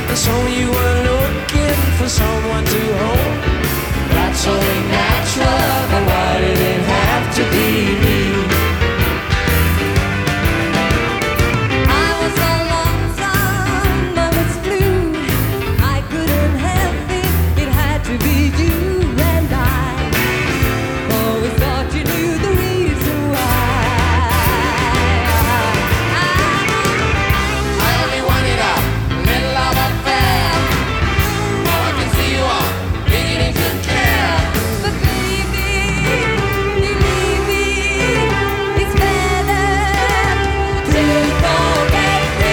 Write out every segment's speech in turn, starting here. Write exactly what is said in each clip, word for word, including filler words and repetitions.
So you were looking for someone to hold. That's only natural, but why did it have to be me? I was so lonesome, I was blue. I couldn't help it, it had to be you. And I always thought you knew the reason why. I only wanted a little of affair. Now I can see you are beginning to care. But baby, believe me, it's better to forget me.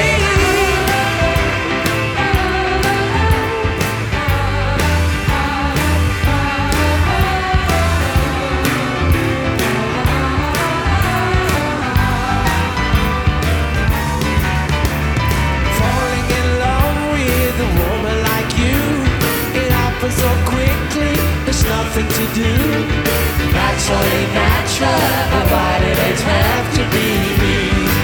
Falling in love with a woman like you, it happens so quickly, there's nothing to do. That's only natural, but why did it have to be me?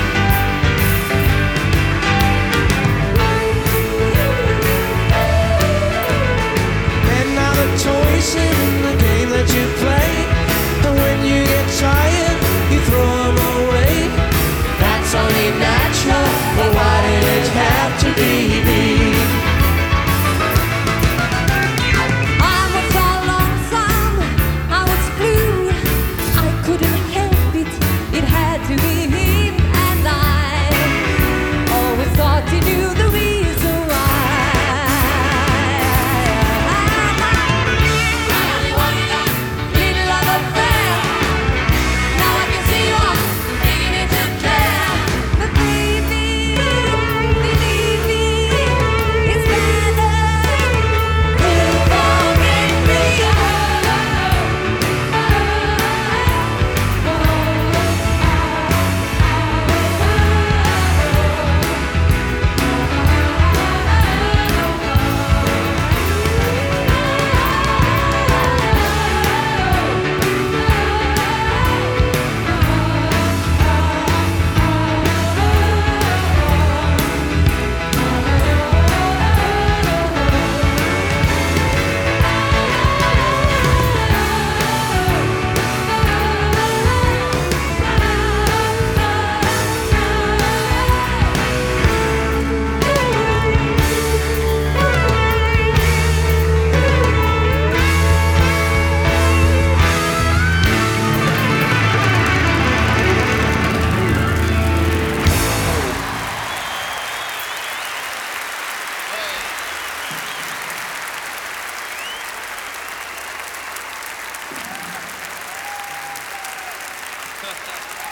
And now the toys in the game that you play, and when you get tired, you throw them away. That's only natural, but why did it have to be me? I was so lonesome, I was blue. I couldn't help it, it had to be him. And I always thought he knew the reason why. I only wanted a little of affair. Now I can see you are beginning to care. But baby, believe me, it's better to forget me. Ha ha ha.